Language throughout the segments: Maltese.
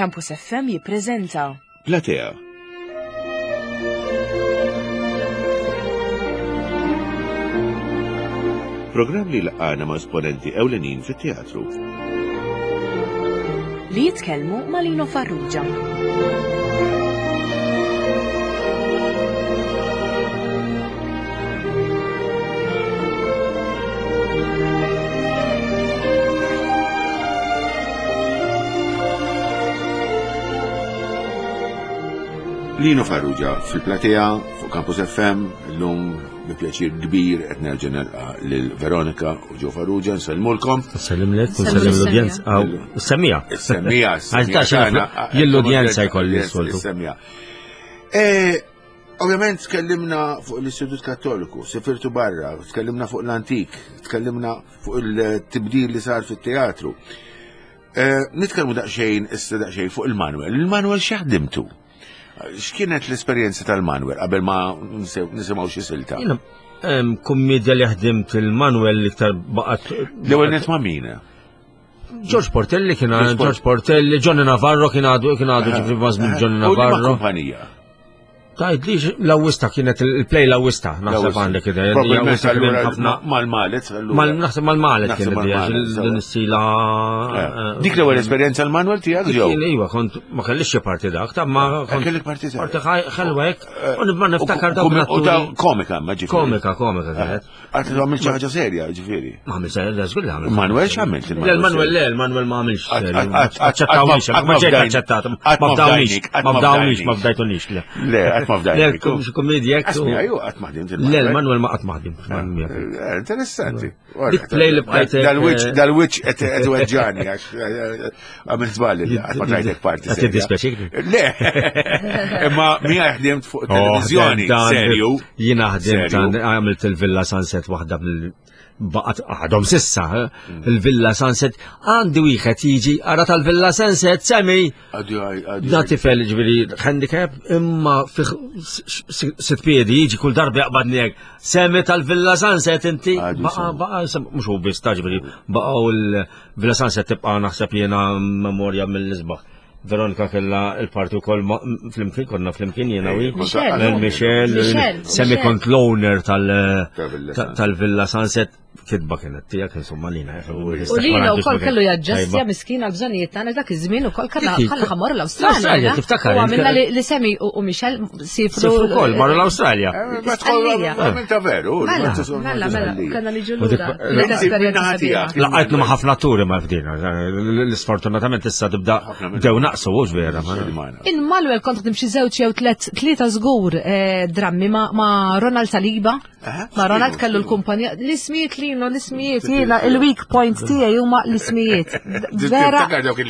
Campus FM jippreżenta Platea. Programm li laqana ma' esponenti ewlenin fit-teatru. li jitkellmu ma' Lino Farrugia. Lino Farrugia fil-Platea fuq Campus FM l-lum bi pjaċir kbir qed nerġa' nilqa' lil Veronika u Ġo Farrugia nsellmulkom. Nsellimlek, nsellem l-udjenza. Semmija. Semmija. L-udjenza jkolli s-soltu. Semmija. Ovvjament tkellimna fuq l-Istitut Kattoliku, sifirtu barra, tkellimna fuq l-Antik, tkellimna fuq il-tibdil li sar fit-teatru. Nitkellmu daqsxejn fuq il-Manuel. Il-Manuel x'ħdimtu? X'kienet l-esperjenza tal-Manuel qabel ma nisimgħu xi silta? Kummedja li ħdimt il-Manuel iktar baqgħet. L-ewwel net ma' min? George Portelli kien George Portelli, Johnny Navarro kien għadu ġifri mażmin Johnny Navarro. U kumpanija. Tajt li l-awista kienet il-play l-awista, naħseb għandek id-dija. Mal-malet. Naħseb mal-malet kienet id-dija, l-nistila. Dik l-ewwel esperjenza l-Manuel tiegħek ġew? Iva, kont ma kellix xi parti dak, ta' ma kellek parti tiegħek. Parti ħelwa hekk, u nibma niftakar dak. Komika, ma ġifieri. Komika kienet. Għart għamil xi ħaġa serja, ġifieri. Ma għamil serja, żgur li għamil. Manuel x'għamilt? L-Manuel ma għamilx serja. Aċċettawniex, ma ġejt aċċettat. Ma bdawniex, le, ma fdajnik. Komedja. Asmija, ju għat maħdim. Le, Manuel ma għat maħdim. Interessanti. Dik play li bqajt. Dal-witch għet weġġani, għamil zballi, għat ma trajtek parti. Għat id-dispeċik? Le, imma mija ħdimt fuq televizjoni, serju. Jina ħdimt, għamilt il-Villa Sunset waħda baqat għadhom sissa, il-Villa Sunset, għandi wieħed jiġi għara tal-Villa Sunset, semi. Da tifel ġviri handicap, imma fiħ sit-piedi jiġi kull darba jaqbadni semi tal-Villa Sunset inti. Baqa, mux u bis ta' ġviri, baqa u l-Villa Sunset tibqa naħseb jena memorja mill-isbaħ. Veronika kella il-parti u koll fl-imkien, konna fl-imkien jena wi. Michel, semi kont l-owner tal-Villa Sunset. Kitba kienet tijak insomma lina. U lina u koll kellu jaġġastja miskina l-bżonijiet tagħna dak iż-żmien ukoll kalla ħamor l-Awstralja. Tiftakar. U għamilna li Semi u Michel sifru wkoll marru l-Awstralja. Mela veru. Mela, kellna niġu lura. Laqajtna ma' ħafna turi ma' fdina. Sfortunatament issa tibda bdew naqsu mhux vera. In Manuel kont timxi żewġ jew tlieta żgur drammi ma' Ronald Saliba. Ma' Ronald kellu l-kumpanija l-ismijiet lino l-ismijiet jiena il-weak point tiegħi huma l-ismijiet. Vera.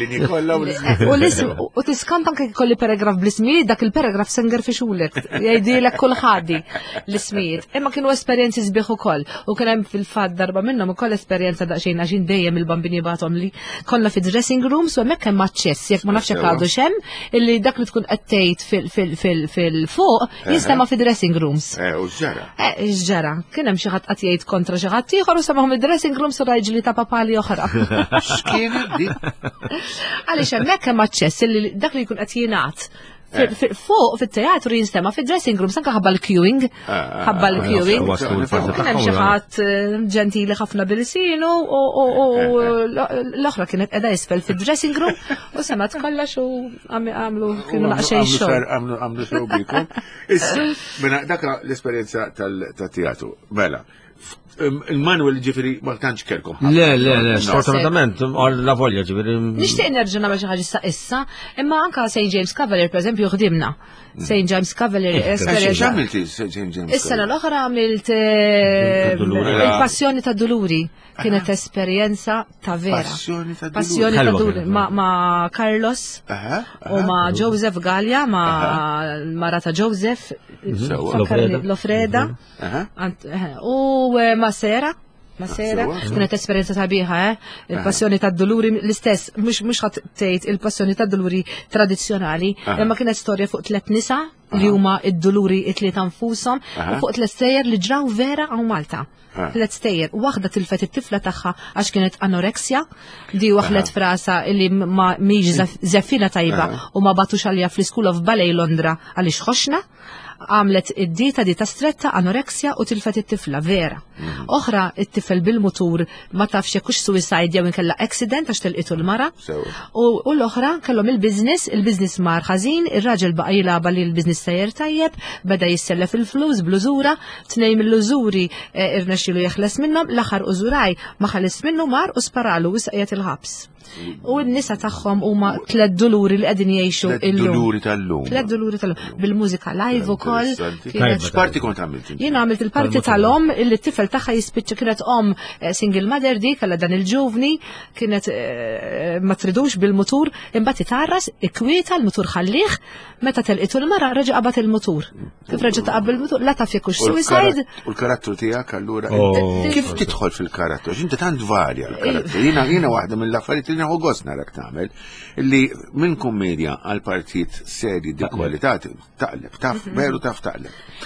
U tiskant anke kolli paragraf bl-ismijiet, dak il-paragraf senger fi xulek. Jgħidilek kull ħadi l-ismijiet. Imma kienu esperjenzi sbieħ ukoll. U kien hemm fil-fatt darba minnhom ukoll esperjenza daqsxejn għaxin dejjem il-bambini bagħathom li konna fi dressing rooms u hemmhekk hemm aċċess jekk ma nafx hekk għadu xem illi dak li tkun qed tgħid fil-fuq jinstema' fi dressing rooms. Ġara. Kien hemm xi ħadd qatt jgħid kontra xi ħadd ieħor u semgħu mid-dressing rooms u raġli ta' papali oħra. X'kienet di? Għaliex hemmhekk hemm aċċess illi dak li jkun qed jingħad fuq fit-teatru jinstema' fid-dressing rooms anke ħabba l-queuing. Ħabba l-queuing. Kien hemm xi ħadd ġentili ħafna bil-sinu u l-oħra kienet qiegħda isfel fid-dressing room u semat kollox u għamlu kienu naqxej xogħol. Għamlu xogħol bikom. Issa, mela dak l-esperjenza tat-teatru. Mela. Il-Manuel ġifiri ma tantx kelkom. Le, sfortunatament, la volja ġifiri. Nixtieq nerġa' nagħmel xi ħaġa issa, imma anke St. James Cavalier pereżempju ħdimna. St. James Cavalier Is-sena l-oħra għamilt il-Passjoni tad-Duluri. Kienet esperjenza ta' vera. Passjoni ta' Duluri ma' Carlos u ma' Joseph Gallia, ma' Marata Joseph, Lofreda, u ma' Sera. ma sera, kienet esperjenza sabiħa, il-passjoni tad-doluri l-istess, mhux ħadd tgħid il-passjoni tad-doluri tradizzjonali, imma kienet storja fuq 3 nisa li huma id-doluri it-tliet anfushom u fuq 3 stejjer li ġraw vera hawn Malta. 3 stejjer, waħda tilfet it-tifla tagħha għax kienet anoreksja, di waħlet frasa li ma mhix żeffina tajba u ma batux għalija fl-School of Ballet Londra għaliex ħoxna, għamlet id-dieta stretta, anoreksja u tilfet it-tifla vera. Oħra it-tifel bil-mutur ma tafx jekkux suicide jew inkella accident għax tilqitu l-mara. U l-oħra kellhom il-business mar ħażin, ir-raġel baqa' jilagħba li l-business tajjer tajjeb, beda jissellef il-flus blużura, tnejn mill-użuri irnexxielu jeħles minnhom, l-aħħar użuraj ma ħales minnu mar u sparalu u qiegħed il-ħabs. U n-nisa tagħhom huma 3 doluri li qegħdin jgħixu illum. 3 doluri tal-lum. Bil-mużika live ukoll. X'parti kont għamilt? Jien għamilt il-parti tal-om illi t-tifel tagħha jispiċċa kienet single mother di kellha dan il-ġuvni, kienet ma tridux bil-mutur, imbagħad itarras, ikkwieta l-mutur ħallih, meta telqitu l-mara reġa' qabad il-mutur. Kif reġa' taqab il-mutur, la taf jekkux suicide. U l-karattru tiegħek allura kif tidħol fil-karattru? Inti tant varja l-karattru. Jiena waħda mill-affarijiet u gost narak tagħmel illi minn kummedja għal partit serji di kwalità taqleb, taf veru taf taqleb.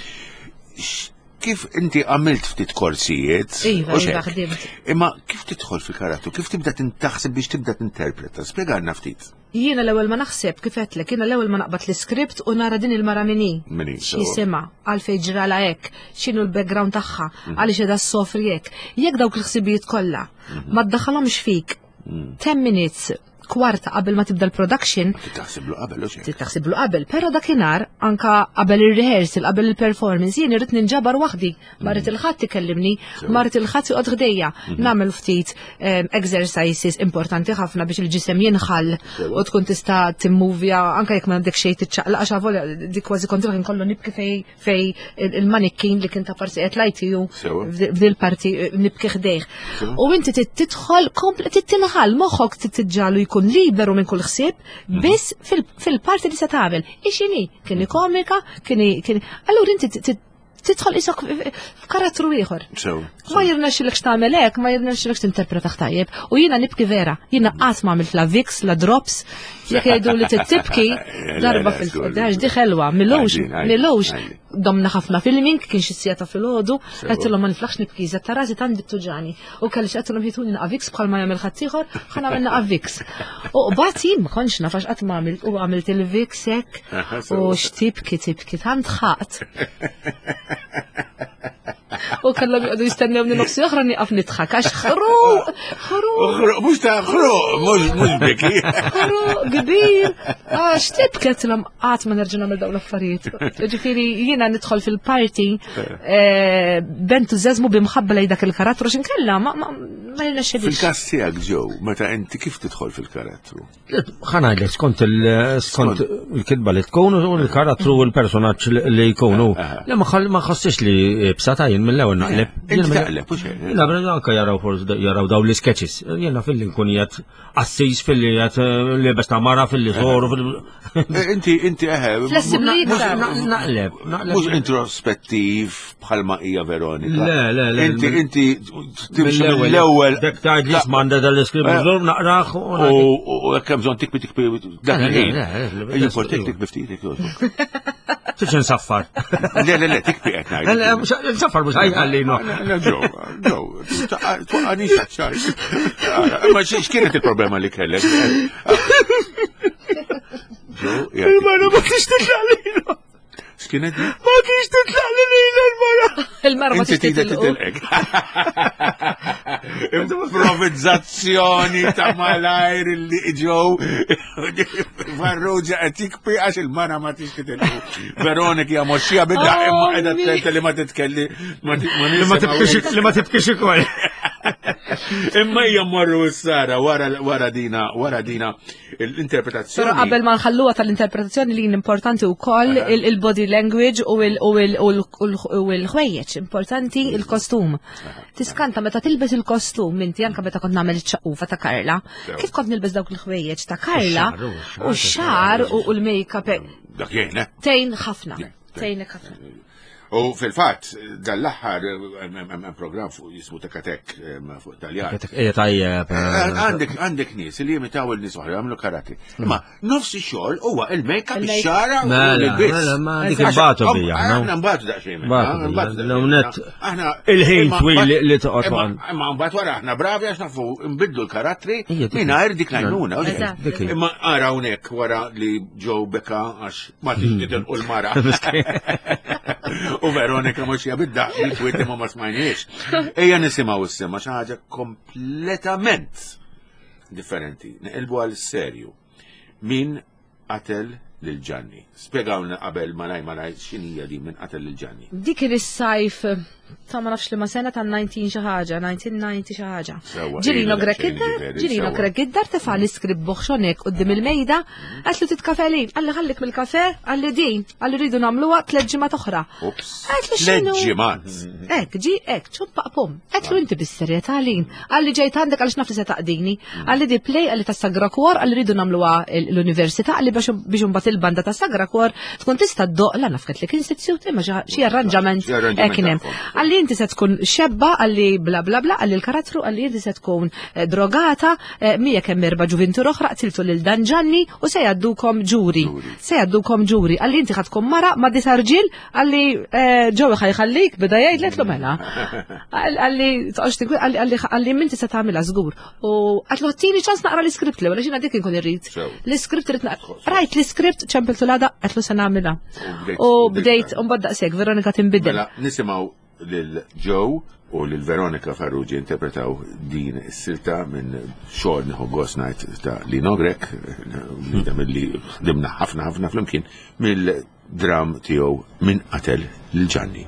Kif inti għamilt ftit korsijiet, imma kif tidħol fil-karattru, kif tibda tintaħseb biex tibda tinterpreta? Spjegalna ftit. Jiena l-ewwel ma naħseb kif qedlek, jiena l-ewwel ma naqbad l-iskript u nara din il-mara minni. X'jisimha, għalfejn ġrala hekk, x'inhu l-background tagħha, għaliex qiegħda ssofri hekk. Jekk dawk il-ħsibijiet kollha ma ddaħħalhomx fik 10 minutes, kwarta qabel ma tibda l-production. Taħsiblu qabel, pero dakinhar anka qabel ir-rehearsal, qabel il-performance, jien irrid ninġabar waħdi, marret il-ħadd ikellimni, marret il-ħadd joqgħod ħdejja, nagħmel ftit exercises importanti ħafna biex il-ġisem jinħall u tkun tista' timmuvja anke jekk m'għandek xejn tiċċaqlaq għax avolja dik kważi kont inkollu nibki fej il-manikkin li kien ta' parsi qed lajtiju f'dil parti nibki ħdejh. U inti tidħol komplet tinħall moħħok titġalu kun liberu minn kull ħsieb, biss fil-parti li se tagħmel. Ixini, kieni komika, kieni. Allura inti tidħol isok f'karattru ieħor. Ma jirnexxilek x'tagħmel hekk, ma jirnexxilek tinterpreta tajjeb. U jiena nibki vera, jiena qatt ma għamilt la Vicks, la Drops, jekk jgħidu li tibki darba fil-qodax di ħelwa, milux. Domna ħafna filming, kien xi sijata fil-ħodu, għedtilhom ma niflaħx nibki, żed tarażi tant bit-tuġani. U kelli x'għedtilhom jituni naqa' Vicks bħalma jagħmel ħadd ieħor, ħa nagħmel naqa' Vicks. U bagħad jien ma kontx nafax qatt ma għamilt u għamilt il-Vicks hekk u x'tibki tant ħaqt. U kellhom jqogħdu jistennewni nofsi oħra nieqaf nidħak għax ħruq. Mhux ta' ħruq, mhux biki. Ħruq kbir. X'tibket qatt ma nerġa' nagħmel dawn l-affarijiet. Ġifieri jiena nidħol fil-parti b'entużjażmu bimħabba lejn dak il-karattru x'inkella ma jirnexxilix. Fil-każ tiegħek ġew, meta inti kif tidħol fil-karattru? Ħanajdlek skont il-kidba li tkun u l-karattru u l-personaġġ li jkunu. Ma ħassix li bsatajn mill-ewwel naqleb. Taqleb u xejn. Anke jaraw daw l-sketches. Jiena fil-li nkun qiegħed assis fil-li qiegħed libes ta' mara fil-li soru. Inti Flessibbli naqleb. Mhux introspettiv bħalma hija Veronika. Le. Inti timxi mill-ewwel. Dak tgħidli smanda dal-iskript naqrah u hekk hemm bżonn tikbi dak il-ħin. Jimportek tikbi ftit. Tix nsaffar. Le, tikbi qed ngħid. Nsaffar mhux ħajħallina. Ġew, twaqqani xaċċar. Ma x'kienet il-problema li kellek? Il-mara ma tix titlaq. X'kienet? Ma tix titlaq l-mara. Il-mara ma tix titlaq. Improvvizzazzjoni ta' malajr li ġew Farrugia qed tikbi għax il-mara ma tix titlaq. Veronika hija moxxija bidla imma qiegħda tgħid li ma titkelli li ma tibkix ukoll. Imma hija mmorru s-sara wara dina l-interpretazzjoni. Però qabel ma nħalluha tal-interpretazzjoni li importanti wkoll il-body language u l-ħwejjeġ importanti il-kostum. Tiskanta meta tilbes il-kostum inti anke meta kont nagħmel iċ-ċaqufa ta' Karla, kif kont nilbes dawk il-ħwejjeġ ta' Karla u x-xar u l-makeup. Dak jgħin. Tejn ħafna. U fil-fatt, dal-aħħar program fuq jismu Tekatek fuq Taljan. Tajjeb. Għandek nies li jimitaw il-nies oħra jagħmlu karate. Imma nofsi xogħol huwa il-make-up ix-xara u l-bits. Ma dik imbagħtu bija. Aħna mbagħtu daqsxejn. Il-ħin twil li toqgħod. Imma mbagħad wara aħna bravi għax nafu nbidlu l-karattri mingħajr dik l-għajnuna. Imma ara hawnhekk wara li ġew beka għax ma titilqu l-mara. U Veronika mhux jabidda il-kwit imma ma smajniex. Ejja nisimgħu issema xi ħaġa kompletament differenti. Neqilbu għal serju. Min qatel lil Gianni? Spjegawna qabel malaj x'inhija di min qatel lil Gianni. Dik kien is-sajf ta' ma nafx li ma sena ta' 19 xi ħaġa, 1990 xi ħaġa. Ġirino Greg Giddar tefa' l-iskript boħxonek qudiem il-mejda, għatlu titkafelin, għalli ħallik mill-kafe, għalli din, għalli rridu nagħmluha 3 ġimgħat oħra. Għatlu 3 ġimgħat. Ek, ċumpaqpom. Għatlu inti bis-serjetà lin, għalli ġejt għandek għaliex naf li se taqdini, għalli di play, għalli ta' Sagra Kwor, għalli rridu nagħmluha l-università, għalli biex imbagħad il-banda ta' Sagra Kwor tkun tista' ddoq la nafket li kien istitut imma xi arranġament kien hemm. Għalli inti se tkun xebba, għalli bla bla bla, għalli l-karattru, għalli inti se tkun drogata, mija kemm 4 ġuventur oħra qtiltu lil Dan Gianni u se jgħaddukom ġuri. Għalli inti ħad tkun mara ma' disarġil, għalli ġewi ħajħallik bida jgħidlek mela. Għalli minti se tagħmilha żgur. U għatlu ħattini ċans naqra l-iskript li wara xina dik inkun irrid. L-iskript irid rajt l-iskript ċempiltu l-għada għatlu se nagħmilha. U bdejt mbagħad daqshekk Veronika tinbidel. Nisimgħu lil Joe u lil Veronika Farrugia interpretaw din is-silta minn xogħol nieħu Ghost Night ta' Lino Grek, milli ħdimna ħafna flimkien mill-dram tiegħu Min qatel lil Gianni.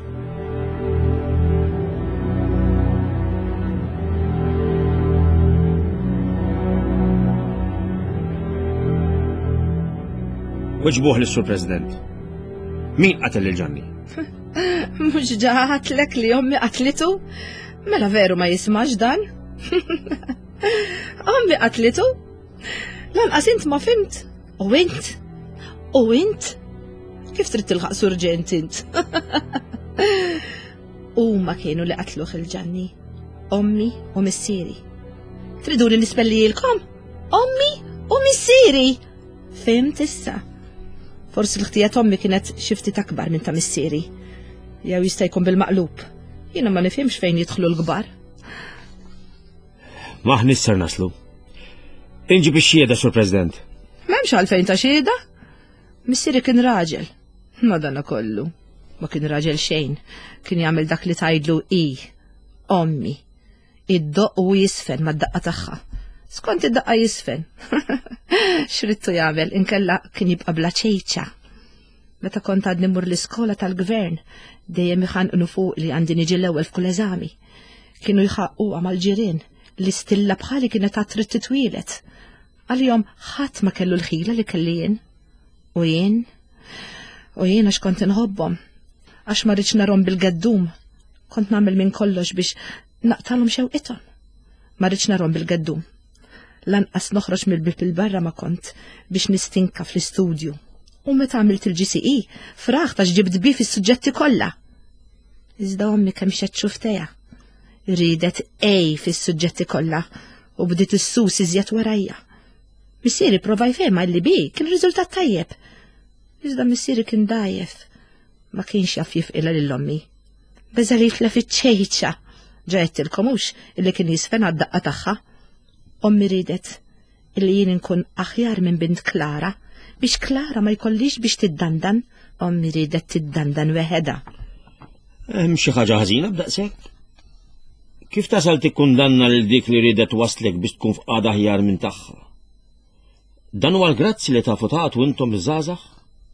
Weġbuh lis-Sur President. Min qatel lil Gianni? Mux ġaħatlek li ommi qatlitu? Mela veru ma jismax dan? Ommi qatlitu? Lanqas int ma fimt? U int? Kif trid tilħaq surġent int? Huma kienu li qatluh il-Gianni. Ommi u missieri. Triduni nispellilkom? Ommi u missieri. Fimt issa? Forsi l-ħtijat ommi kienet xi ftit akbar minn ta' missieri. Jew jista' jkun bil-maqlub. Jiena ma nifhimx fejn jidħlu l-kbar. Maħni ser naslu. Inġi bix-xieda, Sur President. M'hemmx għalfejn ta' xieda. Missieri kien raġel. Madana kollu. Ma kien raġel xejn. Kien jagħmel dak li tgħidlu ommi. Id-doq u jisfen mad-daqqa tagħha. Skont id-daqqa jisfen. X'rittu jagħmel inkella kien jibqa' bla ċejċa. Meta kont għadni mur l-iskola tal-gvern, dejjem iħanqnu fuq li għandi niġi l-ewwel f'kull eżami. Kienu jħaqquha mal-ġirien li stilla bħali kienet għad trid titwielet. Għalihom ħadd ma kellu l-ħila li kelli jien. U jien għax kont inħobbhom. Għax ma rridx narhom bil-gaddum. Kont nagħmel minn kollox biex naqtalhom xewqithom. Ma rridx narhom bil-gaddum. Lanqas noħroġ mill-bib il-barra ma kont biex nistinka fl-istudju. U meta għamilt il-GCE, fraħ ta' ġibt bi fis-suġġetti kollha. Iżda ommi kemm xettxu ftejha. Ridet fis-suġġetti kollha u bdiet issus iżjed warajja. Missieri prova jfehmha li bi kien riżultat tajjeb. Iżda missieri kien dajjef. Ma kienx jaf jifqilha lill-ommi. Beża li tlef iċ-ċejċa. Ġajettilkom hux illi kien jisfen għad-daqqa tagħha. Ommi ridet illi jien inkun aħjar minn bint Klara. Biex Klara ma jkollix biex tiddandan, ommi ridet tiddandan weħeda. Hemm xi ħaġa ħażina b'daqshekk? Kif tasal tikkundanna lil dik li ridet waslek biex tkun f'qagħda aħjar minn tagħha? Dan huwa l-grazzi li tafu tagħtu intom iż-żgħażagħ?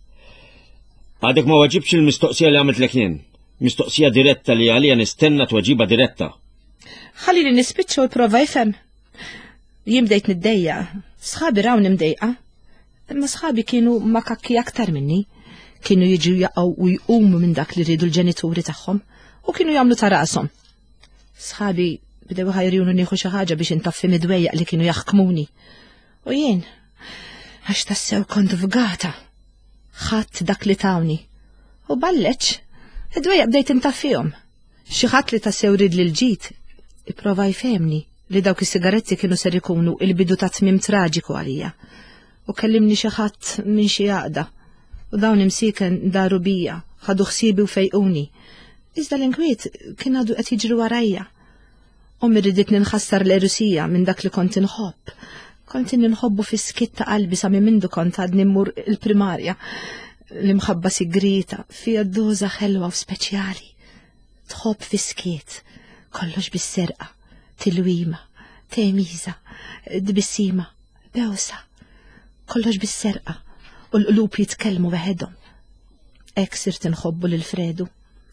Għadek ma waġibx il-mistoqsija li għamiltlek jien. Mistoqsija diretta li għalija nistenna tweġiba diretta. Ħallini nispiċċa u prova jfhem. Jien bdejt niddejja, sħabi raw nimdejqa. Imma sħabi kienu makakki aktar minni. Kienu jiġu jaqgħu u jqumu minn dak li rridu l-ġenituri tagħhom u kienu jagħmlu ta' rashom. Sħabi bdew ħajrjunu nieħu xi ħaġa biex intaffi midwejjaq li kienu jaħkmuni. U jien għax tassew kont fgata. Ħadd dak li tawni. U balleċ Id-dwejja bdejt intaffihom. Xi ħadd li tassew rid lil ġid ipprova jfehmni li dawk is-sigaretti kienu ser ikunu il-bidu ta' tmiem traġiku għalija. U kellimni xi ħadd minn xi għaqda. U dawn imsiken daru bija, ħadu ħsiebi u fejquni. Iżda l-inkwiet kien għadu qed jiġri warajja. Ommi riditni nħassar l-erusija minn dak li kont inħobb. Kont ninħobbu fi skit ta' qalbi sa minn mindu kont għadni mmur il-primarja. L-imħabba sigrita, fija doza ħelwa u speċjali. Tħobb fi skit, kollox bis-serqa, tilwima, temiza, dbissima, bewsa. Kollox bis-serqa u l-qlub jitkellmu weħedhom. Ek sirt inħobbu lil Fredu.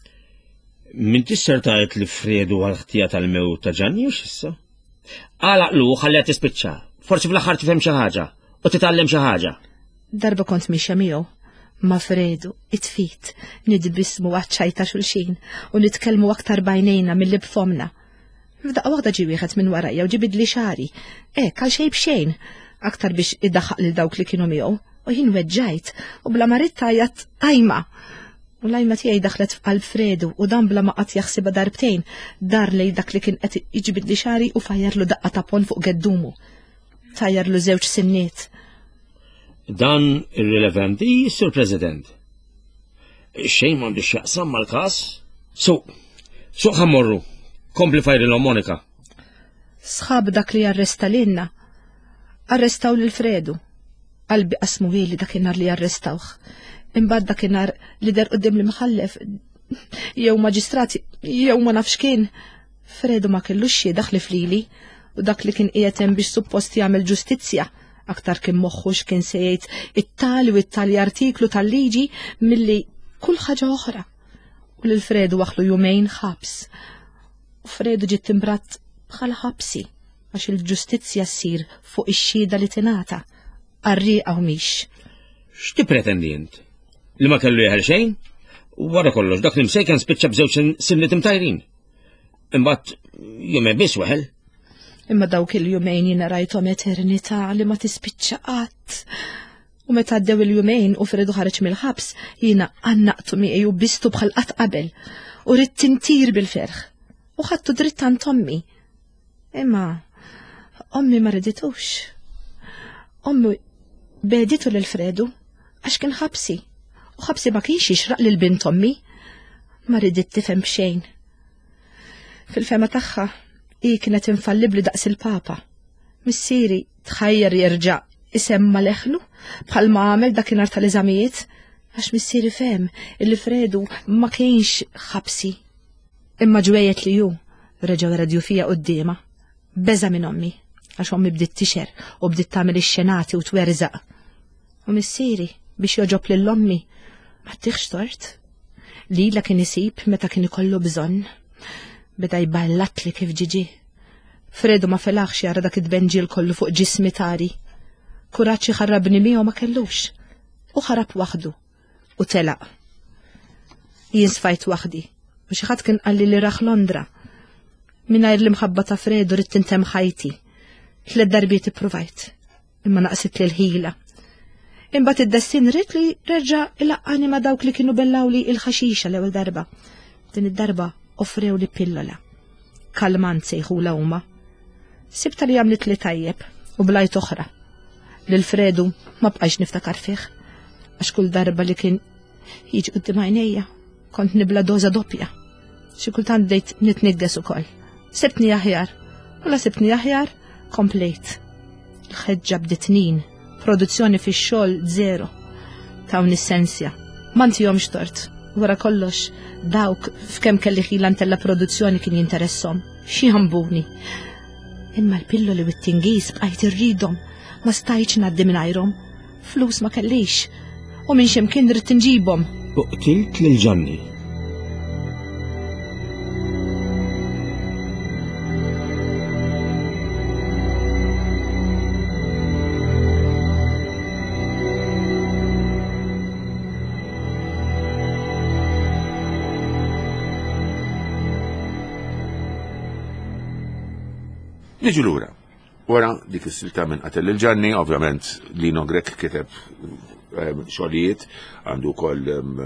Min tisser tajt li Fredu għal-ħtija tal-mew ta' Ġanni u xissa? Għalaqlu ħallija tispiċċa, forsi fl-aħħar tifhem xi ħaġa u titgħallem xi ħaġa. Darba kont mixja miegħu ma' Fredu, it-tfit, nidbismu għaċċajta xulxin u nitkellmu aktar bajnejna mill-li b'fomna. F'daqqa waħda ġi wieħed minn warajja u ġibid li xari, għal xejn b'xejn, aktar biex iddaħħaq lil dawk li kienu miegħu u jien weġġajt u bla maritta jgħat ajma. U l-ajma tiegħi daħlet f'qalb Fredu u dan bla ma qatt jaħsibha darbtejn dar lej dak li kien qed iġbid li xari u fajjarlu daqqa ta' pon fuq geddumu. Tajjarlu żewġ sinniet. Dan irrelevanti, Sur President. Xejn m'għandux x'jaqsam mal-każ? Suq ħammorru, kompli fajrilhom Monika. Sħab dak li arresta lilna. Arrestaw lil Fredu. Qalbi qasmu li dakinhar li arrestawh. Imbagħad dakinhar li der qudiem li mħallef jew maġistrati jew ma nafx kien. Fredu ma kellux xi daħli flili u dak li kien qiegħed hemm biex suppost jagħmel ġustizzja aktar kien moħħux kien se jgħid it-tali u it-tali artiklu tal-liġi milli kull ħaġa oħra. U lil Fredu waħlu jumejn ħabs. U Fredu ġiet timbrat bħala ħabsi għax il-ġustizzja ssir fuq ix-xhieda li tingħata. Arriqa u mhix. X'ti pretendi int? Li ma kellu jħel xejn? Wara kollox dak li msejken spiċċa b'żewġ sinniet imtajrin. Imbagħad jumej biss weħel. Imma dawk il-jumejn jiena rajthom eternità li ma tispiċċa qatt. U meta għaddew il-jumejn u Fredu ħareġ mill-ħabs jiena għannaqtu miegħi u bistu bħal qatt qabel u rid tintir bil-ferħ. U ħadtu dritt għand Ommi. Imma Ommi ma riditux. Ommi beditu lil Fredu għax kien ħabsi. U ħabsi ma kienx jixraq lil bint Ommi. Ma ridit tifhem b'xejn. Fil-fema tagħha hi kienet infallibli daqs il-Papa. Missieri tħajjar jerġa' isemma leħlu bħalma għamel dakinhar tal-eżamijiet għax missieri fehem illi Fredu ma kienx ħabsi. Imma ġwejjet li ju reġgħu radju fija qudiema. Beża minn Ommi għax Ommi bdiet tixer u bdiet tagħmel ix-xenati u twerżaq. U missieri biex joġob lil Ommi ma tieħx tort. Lila kien isib meta kien ikollu bżonn. Beda jballat li kif ġiġi. Fredu ma felaħx jara dak id-benġil kollu fuq ġismi tari. Kuraċi ħarrabni miegħu ma kellux. U ħarab waħdu. U telaq. Jien sfajt waħdi. U xi ħadd kien qalli li raħ Londra. Mingħajr l-imħabba ta' Fredu rid tintem ħajti. 3 darbiet ippruvajt. Imma naqsit li l-ħila. Imbagħad id-destin rid li reġa' ilaqqani ma' dawk li kienu bellawli il-ħaxixa l-ewwel darba. Din id-darba offrew li pillola. Kalmant sejħula huma. Sibta li għamlet li tajjeb u blajt oħra. Lil Fredu ma bqajx niftakar fih. Għax kull darba li kien jiġi qudiem għajnejja kont nibla doza doppja. Xi kultant bdejt nitnigdes ukoll. Sibtni aħjar. U la sibtni aħjar komplejt. Il-ħeġġa bditnin. Produzzjoni fix-xogħol 0. Tawn essenzja. M'għandihomx tort. Wara kollox, dawk f'kemm kelli ħila ntella produzzjoni kien jinteressom. Xi ħambuni. Imma l-pilloli u t-tingiż bqajt irridhom, ma stajtx ngħaddi mingħajrhom. Flus ma kellix. U minn x'imkien rid tinġibhom. Uqtilt lil Ġanni. Niġu lura. Wara dik is-silta minn qatel il-Ġanni, ovvjament Lino Grek kiteb xogħlijiet, għandu wkoll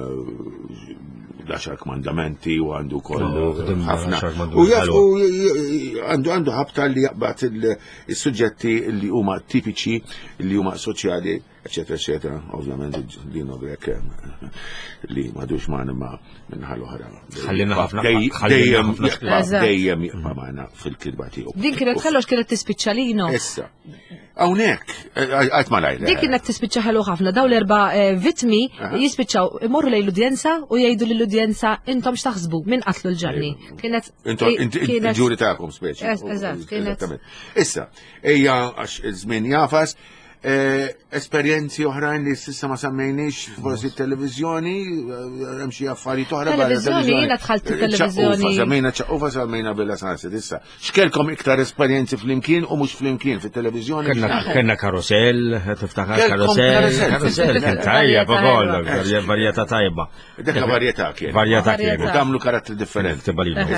l-10 mandamenti u għandu wkoll ħafna. U għandu ħabta li jaqbad il-suġġetti li huma tipiċi, li huma soċjali, eccetera, eccetera. Ovvjament Lino Grek li madux maħna ma minnaħal oħra. Ħallina ħafna. Dejjem jibqa' magħna fil-kidba tiegħu. Din kienet ħellox kienet tispiċċa Lino. Issa. Hawnhekk qed ma lajla. Dik kienet tispiċċa ħelu ħafna, daw l-erba' vittmi jispiċċaw imorru lejn l-udjenza u jgħidu lill-udjenza intom x'taħsbu min qatlu l-ġanni. Kienet il-ġuri tagħkom speċi. Eżatt, kienet. Issa, ejja għax iż-żmien jafas, esperjenzi oħrajn li s'issa ma semmejniex forsi t-televiżjoni, hemm xi affarijiet oħra Televiżjoni jiena dħalt it-televiżjoni. Semmejna ċaqqufa semmejna Villa Sunset issa. X'kelkom iktar esperjenzi flimkien u mhux flimkien fit-televiżjoni? Kellna karusell, tiftakar karusell. Tajjeb ukoll, varjetà tajba. Dekka varjetà kien. Varjetà kien. U tagħmlu karattri differenti.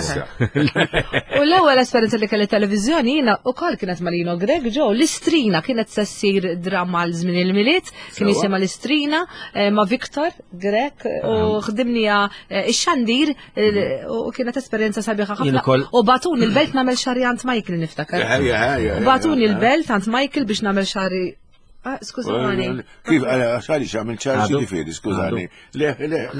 U l-ewwel esperjenza li kelli televiżjoni jiena wkoll kienet Malino Grek ġew l-istrina kienet se ssir drama għal żmien il-miliet, kien jisimha l-istrina ma' Viktor Grek u ħdimnija ix-xandir u kienet esperjenza sabiħa ħafna. U batuni l-belt nagħmel xari għand Michael niftakar. U batuni l-belt għand Michael biex nagħmel xari. Skużani. Kif xari xamil ċarġi ġifieri, skużani. Le.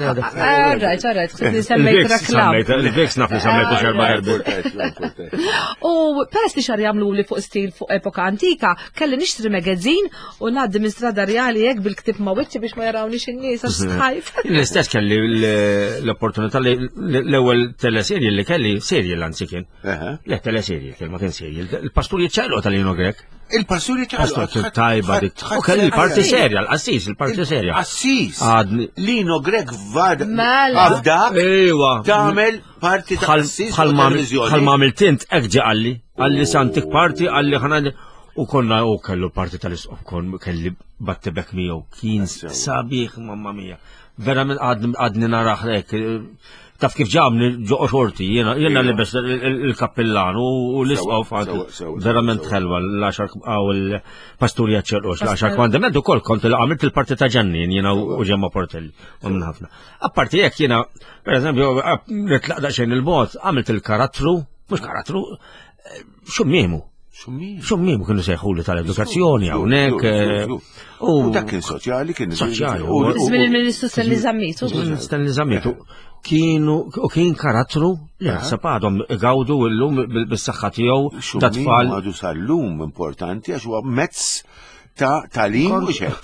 Rajt, xtibni semmejt reklam. Il-Vex naf li semmejtu xarba. U peress li xar jagħmlu li fuq stil fuq epoka antika, kelli nixtri magazzin u ngħaddi minn strada reali hekk bil-ktib ma' wiċċi biex ma jarawniex in-nies għax sħajf. L-istess kelli l-opportunità li l-ewwel teleserje li kelli serje anzi kien. Le teleserje, kien ma kien serje. Il-pastur jiċċaqlu tal-Lino Grek. Il-pastur jiċċaqlu tajba dik. U kelli il-parti serja, l-Assis, il-parti serja. Assis. Lino Grek Mela. Tagħmel parti ta' Assis. Bħal m'għamil tint hekk ġie għalli santik parti għalli ħanad u konna u kellu parti tal-isqof kelli battibek miegħu kien sabiħ mamma mija. Verament għadni naraħ hekk. Taf kif ġabni ġo xorti, jena libes il-kappellan u l-isqof verament xelwa l-10 għaw il-pasturja ċerqox, l-10 mandament u kol kont għamilt il-parti ta' ġannin jena u ġemma portelli, u minn ħafna. Apparti jek jena, per eżempju, nitlaqda xejn il-bot, għamilt il-karattru, mux karattru, xummimu. Xummimu kienu seħħuli tal-edukazzjoni għawnek. U dak kien soċjali, kien soċjali. Żmien il-Ministru Stanley Zammitu. Kien karattru li ħseb għadhom igawdu illum bis-saħħa tiegħu ta' tfal. Għadu sal-lum importanti għax huwa mezz ta' talim u xek.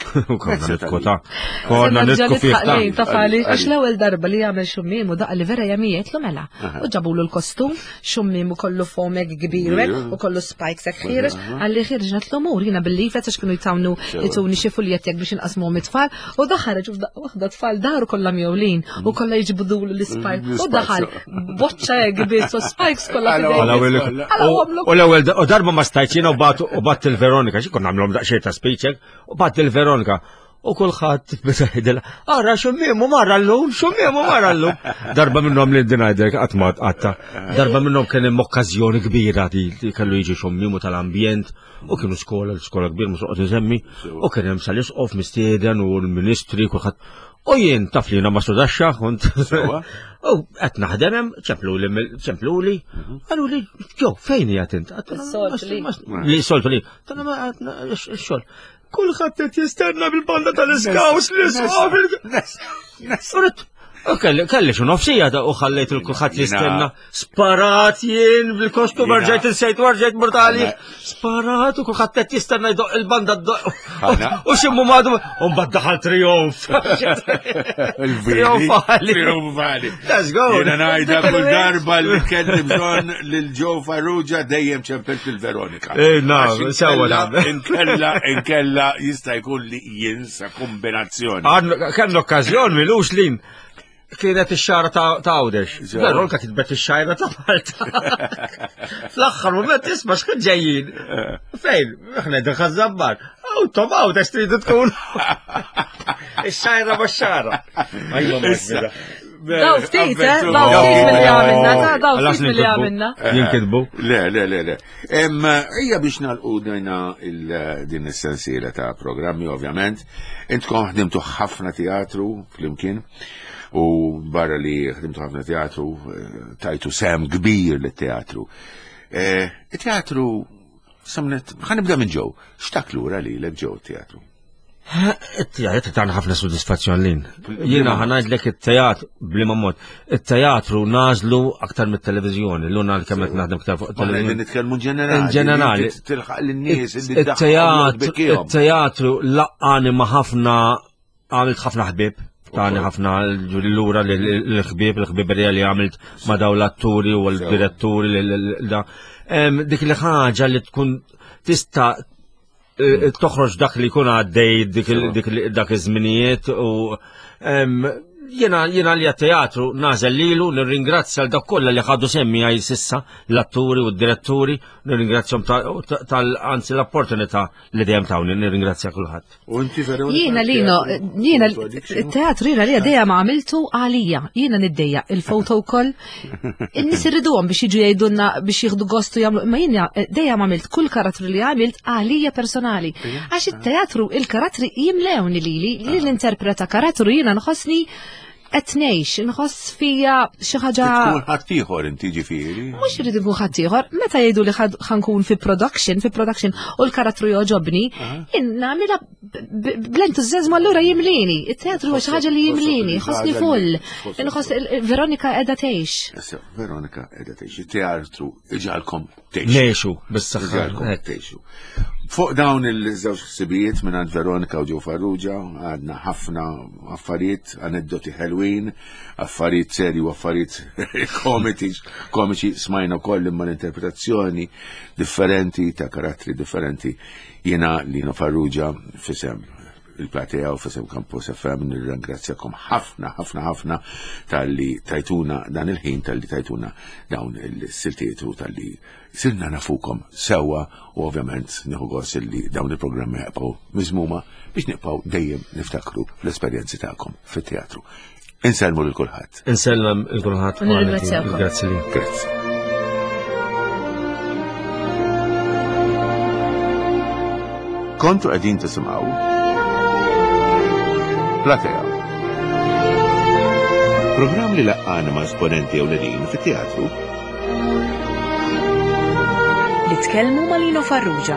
Konna nitku fih tafali, għax l-ewwel darba li jagħmel xummiem u daqqa li vera jamijiet lu mela. U ġabulu l-kostum, xummiem u kollu fomek kbirek u kollu spikes hekk ħierex, għalli ħirġet l-umur jiena bil-lifet għax kienu jtawnu jituni xi fuljet jekk biex inqasmuhom it-tfal u daħħareġ waħda tfal daru kollha mjowlin u kollha jiġbudulu l-spike u daħal boċċa kbir u spikes kollha u l-ewwel darba ma stajċina u bat il-Veronika xi konna nagħmluhom daqsxejn ta' speċek u bat il-Veronika u kulħadd beda jidil ara xummiemu marra llum, xummiemu marra llum. Darba minnhom li ndinajdek qatt ma qatta. Darba minnhom kien hemm okkażjoni kbira li kellu jiġi xummiemu tal-ambjent u kienu skola kbir mhux noqgħod isemmi u kien hemm sal-isqof mistieden u l-ministri kulħadd. U jien taf li ma sudaxxa kont. U qed naħdem hemm ċempluli, qalu li ġew fejn hija int? Li soltu li. Xogħol. Kulħadd qed jistenna bil-banda tal-iskaws li isqof. Kelli xu nofsija u ħallejt il-kulħadd jistenna. Sparat jien bil-kostum arġajt il-sejt u arġajt mortali. Sparat u kulħadd qed jistenna jdoq il-banda u ximmu madu u mbagħad daħal trionf. Trionfali. Jiena ngħidha kull darba li kelli bżonn lil Joe Farrugia dejjem ċempelt il-Veronika. Inkella jista' jkun li jinsa kombinazzjoni. Kellna okkażjon milux lin. Kienet ix-xara ta' Għawdex. Veronika kitbet ix-xajra ta' Malta. Fl-aħħar moment tisma' x'kien ġejjin. Fejn? Aħna id-daħħa żabbar. Tom Għawdex tridu tkun. Ix-xajra bax-xara. Daw ftit mill-li għamilna, daw ftit mill-li għamilna. Jinkidbu. Le. Ija biex nalqu din is-sensiela ta' programmi, ovvjament. Intkom ħdimtu ħafna teatru flimkien, u barra li ħdimtu ħafna teatru, tajtu sem kbir lit-teatru. Il-teatru, ħanibda minn ġew, x'taklu li l-ġew teatru? Il-teatru tagħna ħafna soddisfazzjon lin. Jiena ħanajdlek it-teatru bliema mod. Il-teatru nażlu aktar mit-televiżjoni. L-una kemm qed naħdem aktar fuq it-televiżjoni. Nitkellmu ġenerali. Ġenerali. Tilħaq lin-nies il-teatru laqqani ma' ħafna għamilt ħafna ħbieb. Tani ħafna l-lura l-ħbieb li għamilt ma' daw l-atturi u l-diretturi dik li ħaġa li tkun tista' toħroġ dak li jkun għaddej dak iż-żminijiet u jiena li għat-teatru nażel lilu nirringrazzja l dak kollha li ħadu semmi għaj sissa l-atturi u d-diretturi nirringrazzjahom anzi l-opportunità li dejjem tawni nirringrazzja kulħadd. U inti Veronika? Jiena il-teatru jiena li dejjem għamiltu għalija. Jiena niddejja il-foto wkoll. In-nies irriduhom biex jiġu jgħidulna biex jieħdu gostu jagħmlu, ma jiena dejjem għamilt kull karattru li għamilt għalija personali. Għax it-teatru il-karattri jimlewni li l-interpreta karattru jiena nħossni qed ngħix, nħoss fija xi ħaġa. Tkun ħadd ieħor inti ġifieri. Mhux irid ikun ħadd ieħor, meta jgħidu li ħankun fi production u l-karattru joġobni, jien nagħmilha bl-entużjażmu allura jimlini. It-teatru huwa xi ħaġa li jimlini, ħossni full. Inħoss Veronika qiegħda tgħix. Veronika qiegħda tgħix. Il-teatru iġalkom tgħixu. Ngħixu bis-saħħa. Tgħixu. Fuq dawn il-żewġ ħsibijiet minn Veronika u Ġew Farrugia għadna ħafna affarijiet, aneddoti ħelwin, affarijiet serji u affarijiet komiċi smajna wkoll imma l-interpretazzjoni differenti ta' karattri differenti. Jiena Lino Farrugia fisem il-platea u fisem Campus FM nirringrazzjakom ħafna tal-li tajtuna dan il-ħin tal-li tajtuna dawn il-siltiet u tal-li sirna nafukom sewa u ovvjament nieħu gost li dawn il-programmi jaqgħu miżmuma biex nibqgħu dejjem niftakru l-esperjenzi tagħkom fit-teatru. Insellmu lil kulħadd. Insellem lil kulħadd. Grazzi. Grazzi. Kontu qegħdin tisimgħu Platea. Programm li laqqana ma' esponenti ewlenin fit-teatru li tkellmu ma' Lino Farrugia.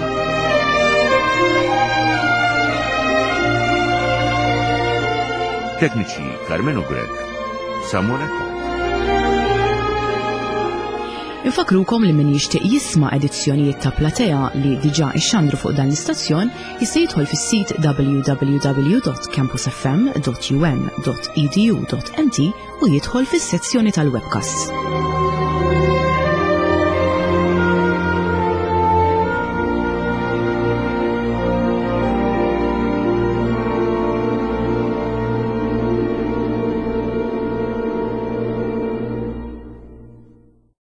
Tekniċi Carmen Greg, Samuel Eko. Infakrukom li min jixtieq jisma' edizzjonijiet ta' Platea li diġà ixxandru fuq dan l-istazzjon jista' jidħol fis-sit www.campusfm.un.edu.nt u jidħol fis-sezzjoni tal-webcasts.